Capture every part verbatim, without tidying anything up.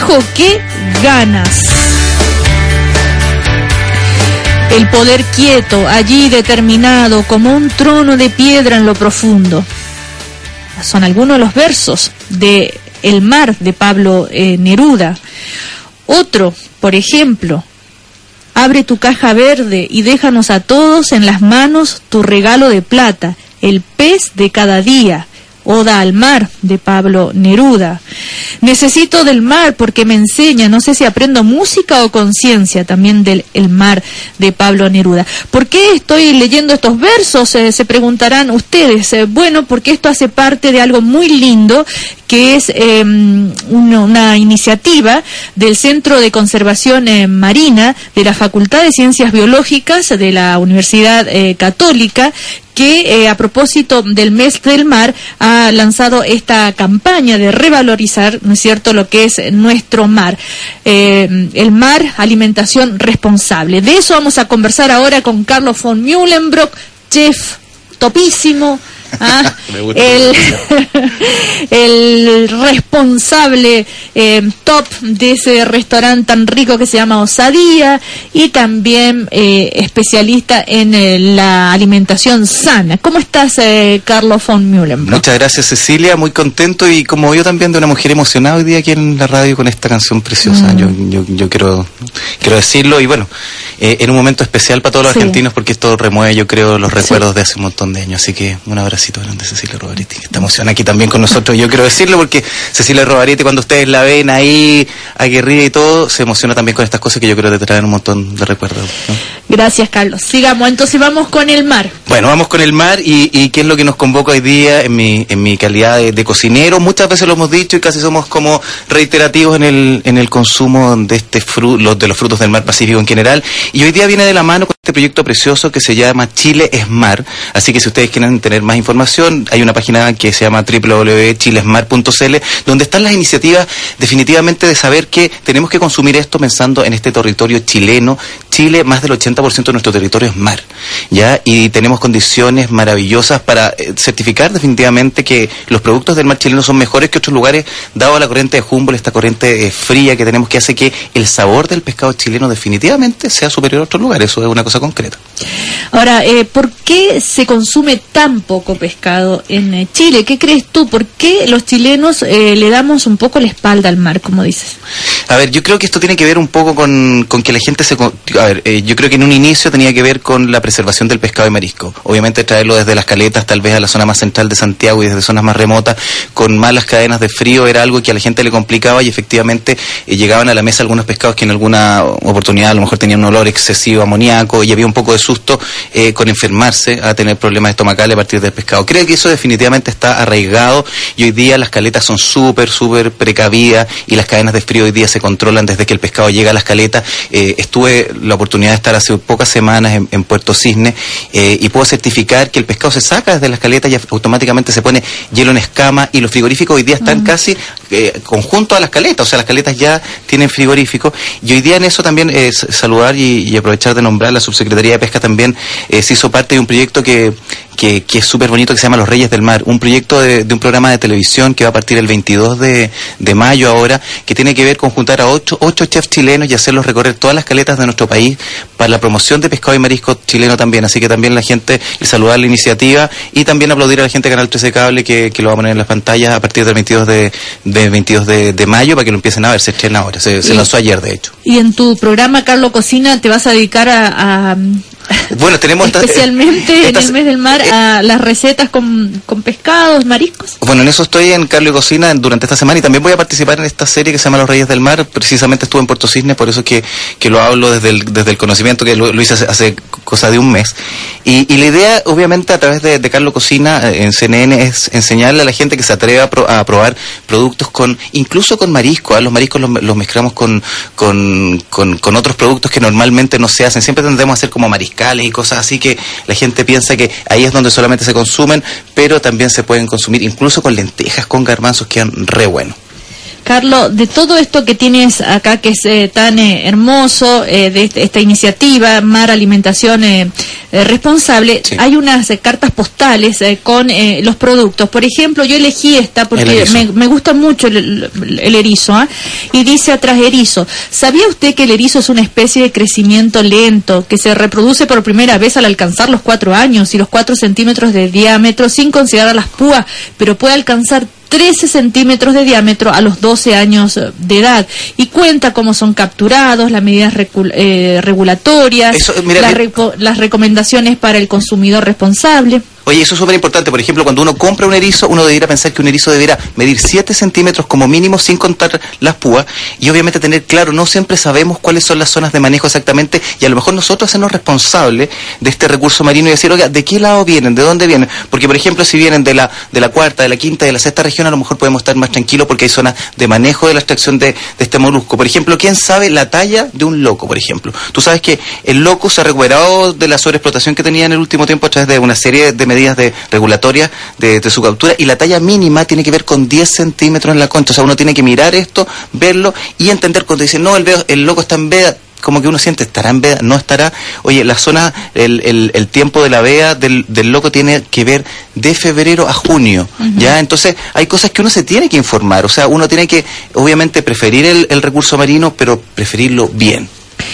trabajo, qué ganas. El poder quieto, allí determinado, como un trono de piedra en lo profundo. Son algunos de los versos de El mar, de Pablo eh, Neruda. Otro, por ejemplo, abre tu caja verde y déjanos a todos en las manos tu regalo de plata, el pez de cada día. Oda al mar, de Pablo Neruda. Necesito del mar porque me enseña, no sé si aprendo música o conciencia, también del El mar, de Pablo Neruda. ¿Por qué estoy leyendo estos versos? Eh, se preguntarán ustedes. Eh, bueno, porque esto hace parte de algo muy lindo, que es eh, una, una iniciativa del Centro de Conservación eh, Marina de la Facultad de Ciencias Biológicas de la Universidad eh, Católica, que eh, a propósito del mes del mar ha lanzado esta campaña de revalorizar, ¿no es cierto?, lo que es nuestro mar. Eh, el mar, alimentación responsable. De eso vamos a conversar ahora con Carlos von Mühlenbrock, chef topísimo, ¿ah? el, el responsable eh, top de ese restaurante tan rico que se llama Osadía, y también eh, especialista en eh, la alimentación sana. ¿Cómo estás, eh, Carlos von Mühlenbrock? Muchas gracias, Cecilia, muy contento, y como yo también, de una mujer emocionada hoy día aquí en la radio con esta canción preciosa. Mm. yo, yo, yo quiero, quiero decirlo, y bueno, eh, en un momento especial para todos los sí. argentinos, porque esto remueve, yo creo, los recuerdos sí. de hace un montón de años, así que un abracito grande, Cecilia Rovaretti, que está emocionada aquí también con nosotros. Yo quiero decirlo porque Cecilia Rovaretti, cuando ustedes la ven ahí aguerrida y todo, se emociona también con estas cosas que yo creo que te traen un montón de recuerdos, ¿no? Gracias, Carlos. Sigamos, entonces vamos con el mar. Bueno, vamos con el mar, y, y qué es lo que nos convoca hoy día en mi, en mi calidad de, de cocinero. Muchas veces lo hemos dicho y casi somos como reiterativos en el, en el consumo de este fru, los, de los frutos del mar Pacífico en general, y hoy día viene de la mano con este proyecto precioso que se llama Chile es Mar. Así que si ustedes quieren tener más información, hay una página que se llama doble u doble u doble u punto chilesmar punto c l, donde están las iniciativas definitivamente de saber que tenemos que consumir esto pensando en este territorio chileno. Chile, más del ochenta por ciento de nuestro territorio es mar, ¿ya? Y tenemos condiciones maravillosas para eh, certificar definitivamente que los productos del mar chileno son mejores que otros lugares, dado la corriente de Humboldt, esta corriente eh, fría que tenemos, que hace que el sabor del pescado chileno definitivamente sea superior a otros lugares. Eso es una cosa concreta. Ahora, eh, ¿por qué se consume tan poco pescado en eh, Chile? ¿Qué crees tú? ¿Por qué los chilenos eh, le damos un poco la espalda al mar, como dices? A ver, yo creo que esto tiene que ver un poco con, con que la gente se... A ver, eh, yo creo que en un inicio tenía que ver con la preservación del pescado y marisco. Obviamente traerlo desde las caletas, tal vez a la zona más central de Santiago y desde zonas más remotas, con malas cadenas de frío, era algo que a la gente le complicaba, y efectivamente eh, llegaban a la mesa algunos pescados que en alguna oportunidad a lo mejor tenían un olor excesivo, amoníaco, y había un poco de susto eh, con enfermarse, a tener problemas estomacales a partir del pescado. Creo que eso definitivamente está arraigado, y hoy día las caletas son súper, súper precavidas, y las cadenas de frío hoy día se controlan desde que el pescado llega a las caletas. Eh, estuve la oportunidad de estar hace pocas semanas en, en Puerto Cisne, eh, y puedo certificar que el pescado se saca desde las caletas y automáticamente se pone hielo en escama, y los frigoríficos hoy día están uh-huh. casi eh, conjuntos a las caletas, o sea, las caletas ya tienen frigorífico, y hoy día en eso también eh, saludar y, y aprovechar de nombrar la Subsecretaría de Pesca también eh, se hizo parte de un proyecto que que, que es súper bonito, que se llama Los Reyes del Mar, un proyecto de, de un programa de televisión que va a partir el veintidós de mayo ahora, que tiene que ver con juntar a ocho, ocho chefs chilenos y hacerlos recorrer todas las caletas de nuestro país para la promoción de pescado y marisco chileno también. Así que también la gente, el saludar la iniciativa, y también aplaudir a la gente de Canal trece Cable que, que lo va a poner en las pantallas a partir del veintidós de mayo para que lo empiecen a ver. Se estrena ahora, se, se lanzó ayer de hecho. Y en tu programa, Carlos Cocina, te vas a dedicar a... a... Bueno, tenemos especialmente esta, en el mes del mar, a las recetas con, con pescados, mariscos. Bueno, en eso estoy en Carlos y Cocina durante esta semana, y también voy a participar en esta serie que se llama Los Reyes del Mar. Precisamente estuve en Puerto Cisne, por eso es que, que lo hablo desde el, desde el conocimiento, que lo, lo hice hace, hace cosa de un mes. Y, y la idea, obviamente, a través de, de Carlos Cocina en C N N, es enseñarle a la gente que se atreve a, pro, a probar productos con, incluso con marisco. ¿eh? Los mariscos los, los mezclamos con, con, con, con otros productos que normalmente no se hacen. Siempre tendemos a hacer como mariscales y cosas así, que la gente piensa que ahí es donde solamente se consumen, pero también se pueden consumir incluso con lentejas, con garbanzos, quedan re buenos. Carlos, de todo esto que tienes acá, que es eh, tan eh, hermoso, eh, de este, esta iniciativa, Mar Alimentación eh, eh, Responsable, sí. Hay unas eh, cartas postales eh, con eh, los productos. Por ejemplo, yo elegí esta porque me, me gusta mucho el, el, el erizo, ¿eh? Y dice atrás erizo. ¿Sabía usted que el erizo es una especie de crecimiento lento que se reproduce por primera vez al alcanzar los cuatro años y los cuatro centímetros de diámetro sin considerar las púas, pero puede alcanzar trece centímetros de diámetro a los doce años de edad, y cuenta cómo son capturados, las medidas recu eh, regulatorias, Eso, mira, las, reco las recomendaciones para el consumidor responsable? Oye, eso es súper importante. Por ejemplo, cuando uno compra un erizo, uno debería pensar que un erizo deberá medir siete centímetros como mínimo sin contar las púas, y obviamente tener claro, no siempre sabemos cuáles son las zonas de manejo exactamente, y a lo mejor nosotros hacernos responsables de este recurso marino y decir, oiga, ¿de qué lado vienen? ¿De dónde vienen? Porque, por ejemplo, si vienen de la de la cuarta, de la quinta, de la sexta región, a lo mejor podemos estar más tranquilos porque hay zonas de manejo de la extracción de, de este molusco. Por ejemplo, ¿quién sabe la talla de un loco, por ejemplo? Tú sabes que el loco se ha recuperado de la sobreexplotación que tenía en el último tiempo a través de una serie de medidas de regulatorias de, de su captura, y la talla mínima tiene que ver con diez centímetros en la concha. O sea, uno tiene que mirar esto, verlo y entender cuando dicen, no, el, veo, el loco está en veda, como que uno siente, ¿estará en veda? ¿No estará? Oye, la zona, el, el, el tiempo de la veda del, del loco tiene que ver de febrero a junio, uh-huh. ¿Ya? Entonces, hay cosas que uno se tiene que informar. O sea, uno tiene que, obviamente, preferir el, el recurso marino, pero preferirlo bien.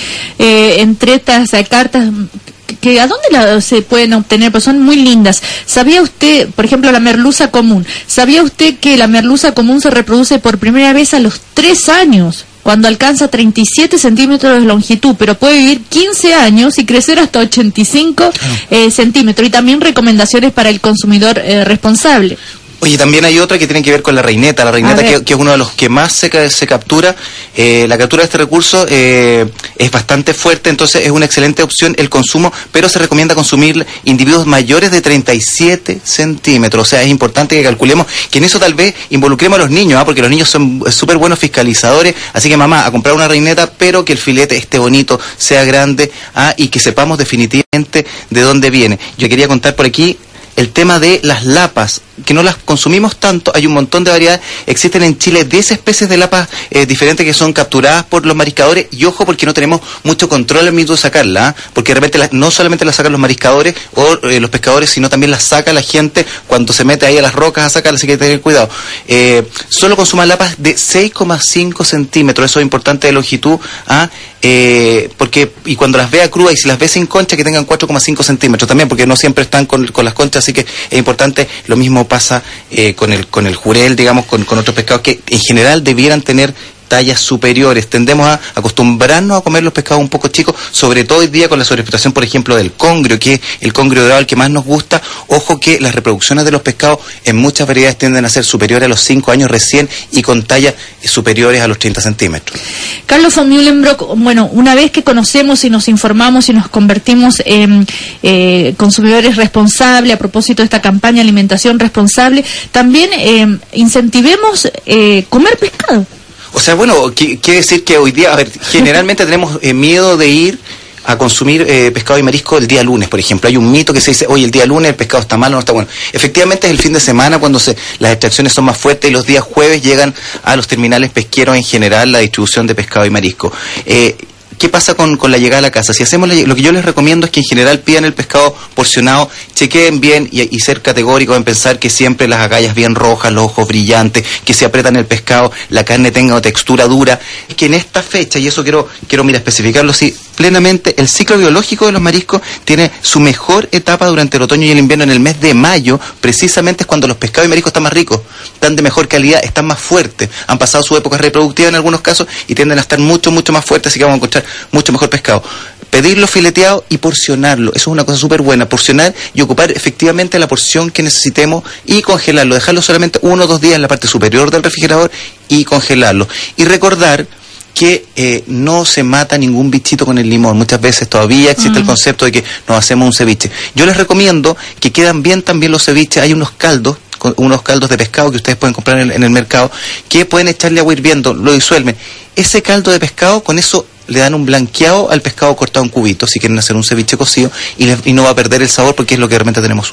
Eh, entre estas eh, cartas, que ¿a dónde la, se pueden obtener? Pues son muy lindas. ¿Sabía usted, por ejemplo, la merluza común? ¿Sabía usted que la merluza común se reproduce por primera vez a los tres años? Cuando alcanza treinta y siete centímetros de longitud, pero puede vivir quince años y crecer hasta ochenta y cinco eh, centímetros. Y también recomendaciones para el consumidor eh, responsable. Oye, también hay otra que tiene que ver con la reineta, la reineta que, que es uno de los que más se, se captura. Eh, la captura de este recurso eh, es bastante fuerte, entonces es una excelente opción el consumo, pero se recomienda consumir individuos mayores de treinta y siete centímetros. O sea, es importante que calculemos que en eso tal vez involucremos a los niños, ¿eh? Porque los niños son súper buenos fiscalizadores. Así que, mamá, a comprar una reineta, pero que el filete esté bonito, sea grande, ¿ah? Y que sepamos definitivamente de dónde viene. Yo quería contar por aquí el tema de las lapas, que no las consumimos tanto. Hay un montón de variedades. Existen en Chile diez especies de lapas eh, diferentes que son capturadas por los mariscadores, y ojo, porque no tenemos mucho control al minuto de sacarla, ¿eh? Porque de repente la, no solamente las sacan los mariscadores o eh, los pescadores, sino también las saca la gente cuando se mete ahí a las rocas a sacarlas, así que hay que tener cuidado. Eh, solo consuman lapas de seis coma cinco centímetros, eso es importante de longitud, ¿ah? Eh, porque, y cuando las vea crudas y si las ve sin concha, que tengan cuatro coma cinco centímetros también, porque no siempre están con, con las conchas, así que es importante. Lo mismo pasa eh, con el con el jurel, digamos, con, con otros pescados que en general debieran tener tallas superiores. Tendemos a acostumbrarnos a comer los pescados un poco chicos, sobre todo hoy día con la sobreexplotación, por ejemplo, del congrio, que es el congrio dorado el que más nos gusta. Ojo que las reproducciones de los pescados en muchas variedades tienden a ser superiores a los cinco años recién y con tallas superiores a los treinta centímetros. Carlos von Mühlenbrock, bueno, una vez que conocemos y nos informamos y nos convertimos en eh, consumidores responsables, a propósito de esta campaña Alimentación Responsable, también eh, incentivemos eh, comer pescado. O sea, bueno, quiere decir que hoy día, a ver, generalmente tenemos eh, miedo de ir a consumir eh, pescado y marisco el día lunes, por ejemplo. Hay un mito que se dice, oye, el día lunes el pescado está malo, no está bueno. Efectivamente es el fin de semana cuando se, las extracciones son más fuertes, y los días jueves llegan a los terminales pesqueros en general la distribución de pescado y marisco. Eh, ¿Qué pasa con, con la llegada a la casa? Si hacemos la, lo que yo les recomiendo es que en general pidan el pescado porcionado, chequeen bien y, y ser categóricos en pensar que siempre las agallas bien rojas, los ojos brillantes, que se apretan el pescado, la carne tenga una textura dura. Es que en esta fecha, y eso quiero, quiero mira, especificarlo así plenamente, el ciclo biológico de los mariscos tiene su mejor etapa durante el otoño y el invierno. En el mes de mayo, precisamente es cuando los pescados y mariscos están más ricos, están de mejor calidad, están más fuertes, han pasado su época reproductiva en algunos casos y tienden a estar mucho, mucho más fuertes, así que vamos a encontrar mucho mejor pescado. Pedirlo fileteado y porcionarlo, eso es una cosa súper buena, porcionar y ocupar efectivamente la porción que necesitemos y congelarlo, dejarlo solamente uno o dos días en la parte superior del refrigerador y congelarlo. Y recordar que eh, no se mata ningún bichito con el limón. Muchas veces todavía existe mm. el concepto de que nos hacemos un ceviche. Yo les recomiendo que quedan bien también los ceviches. Hay unos caldos, unos caldos de pescado que ustedes pueden comprar en el, en el mercado, que pueden echarle agua hirviendo, lo disuelven. Ese caldo de pescado, con eso le dan un blanqueado al pescado cortado en cubitos, si quieren hacer un ceviche cocido, y, le, y no va a perder el sabor porque es lo que realmente tenemos susto.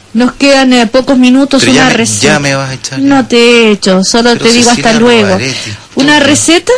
Nos quedan eh, pocos minutos. Pero una ya me, receta. ya me vas a echar. No ya. te he hecho, solo Pero te digo Cecilia hasta luego. Novaretti, ¿Una tú, receta?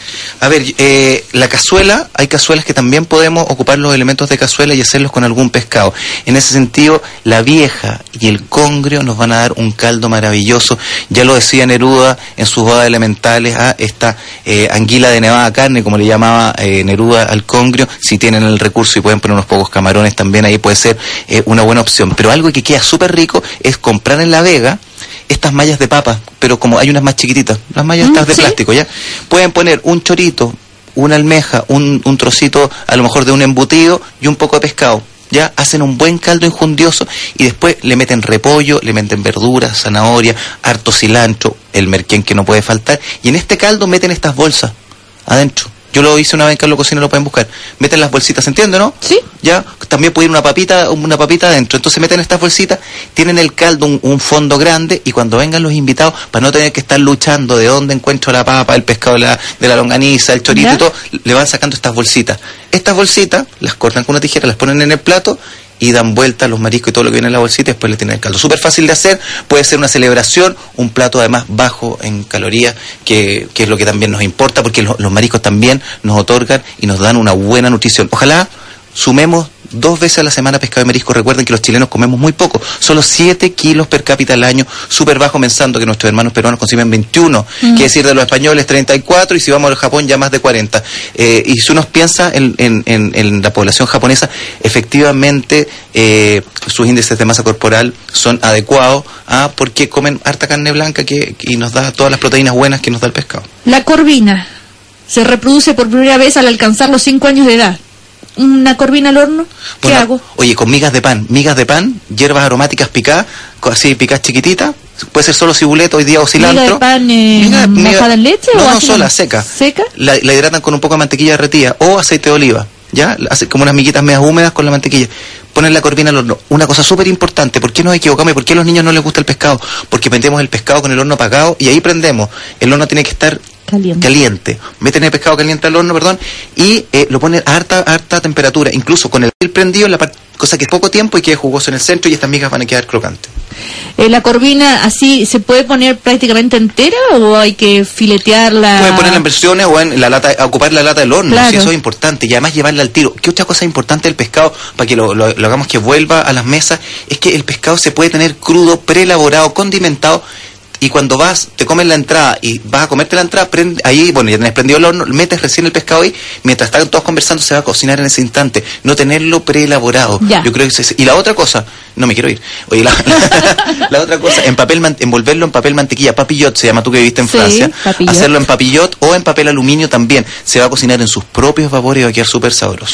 A ver, eh, la cazuela, hay cazuelas que también podemos ocupar los elementos de cazuela y hacerlos con algún pescado. En ese sentido, la vieja y el congrio nos van a dar un caldo maravilloso. Ya lo decía Neruda en sus odas elementales, a esta eh, anguila de nevada carne, como le llamaba eh, Neruda al congrio. Si tienen el recurso y pueden poner unos pocos camarones también, ahí puede ser eh, una buena opción. Pero algo que queda súper rico es comprar en La Vega estas mallas de papa, pero como hay unas más chiquititas, las mallas Mm, estas de ¿sí? plástico, ¿ya? Pueden poner un chorito, una almeja, un, un trocito a lo mejor de un embutido y un poco de pescado. Ya hacen un buen caldo enjundioso y después le meten repollo, le meten verduras, zanahoria, harto cilantro, el merquén que no puede faltar, y en este caldo meten estas bolsas adentro. Yo lo hice una vez en Carlos Cocina, lo pueden buscar. Meten las bolsitas, ¿se entiende, no? Sí. Ya, también puede ir una papita, una papita adentro. Entonces meten estas bolsitas, tienen el caldo un, un fondo grande, y cuando vengan los invitados, para no tener que estar luchando de dónde encuentro la papa, el pescado de la, de la longaniza, el chorito ¿Ya? y todo, le van sacando estas bolsitas. Estas bolsitas las cortan con una tijera, las ponen en el plato y dan vuelta los mariscos y todo lo que viene en la bolsita y después le tienen el caldo. Súper fácil de hacer, puede ser una celebración, un plato además bajo en calorías, que, que es lo que también nos importa, porque lo, los mariscos también nos otorgan y nos dan una buena nutrición. Ojalá sumemos dos veces a la semana pescado y marisco. Recuerden que los chilenos comemos muy poco, solo siete kilos per cápita al año, súper bajo, pensando que nuestros hermanos peruanos consumen veintiuno, mm. quiere decir de los españoles treinta y cuatro, y si vamos al Japón ya más de cuarenta. Eh, y si uno piensa en, en, en, en la población japonesa, efectivamente eh, sus índices de masa corporal son adecuados a porque comen harta carne blanca que, y nos da todas las proteínas buenas que nos da el pescado. La corvina se reproduce por primera vez al alcanzar los cinco años de edad. ¿Una corvina al horno? ¿Qué bueno, hago? Oye, con migas de pan, migas de pan, hierbas aromáticas picadas, así picadas chiquititas, puede ser solo cibuleto hoy día o cilantro. ¿Miga de pan eh, miga, miga, mojada en leche? No, o no, sola, seca. ¿Seca? La, la hidratan con un poco de mantequilla derretida o aceite de oliva, ¿ya? Hace como unas miguitas medias húmedas con la mantequilla. Ponen la corvina al horno. Una cosa súper importante, ¿por qué nos equivocamos y por qué a los niños no les gusta el pescado? Porque prendemos el pescado con el horno apagado y ahí prendemos. El horno tiene que estar Caliente. caliente. Meten el pescado caliente al horno, perdón, y eh, lo ponen a harta, harta temperatura, incluso con el prendido, en la parte, cosa que es poco tiempo y quede jugoso en el centro, y estas migas van a quedar crocantes. Eh, ¿La corvina así se puede poner prácticamente entera o hay que filetearla? Pueden ponerla en versiones o en la lata, ocupar la lata del horno, Claro. si eso es importante, y además llevarla al tiro. ¿Qué otra cosa importante del pescado, para que lo, lo, lo hagamos que vuelva a las mesas? Es que el pescado se puede tener crudo, preelaborado, condimentado. Y cuando vas, te comes la entrada y vas a comerte la entrada, prende, ahí, bueno, ya tenés prendido el horno, metes recién el pescado ahí, mientras están todos conversando se va a cocinar en ese instante, no tenerlo preelaborado. Ya. Yo creo que es, y la otra cosa, no me quiero ir, oye, la, la, la otra cosa, en papel, man, envolverlo en papel mantequilla, papillot se llama, tú que viviste en Sí, Francia, papillot. hacerlo en papillot o en papel aluminio también, se va a cocinar en sus propios vapores y va a quedar súper sabroso.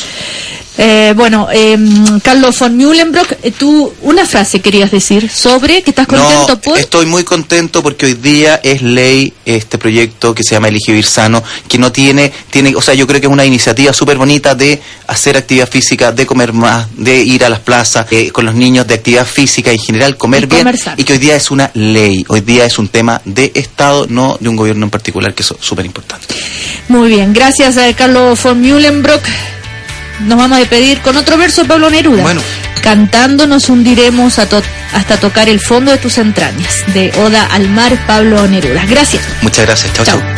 Eh, bueno, eh, Carlos von Mühlenbrock, eh, tú una frase querías decir sobre que estás contento No, por... estoy muy contento porque hoy día es ley este proyecto que se llama Elige Vivir Sano, que no tiene, tiene, o sea, yo creo que es una iniciativa súper bonita de hacer actividad física, de comer más, de ir a las plazas eh, con los niños, de actividad física en general, comer Y bien, comer sano. y que hoy día es una ley, hoy día es un tema de Estado, no de un gobierno en particular, que es súper importante. Muy bien, gracias a Carlos von Mühlenbrock. Nos vamos a despedir con otro verso de Pablo Neruda. Bueno. Cantando nos hundiremos a to- hasta tocar el fondo de tus entrañas. De Oda al mar, Pablo Neruda. Gracias. Muchas gracias, chao, Chao. chao.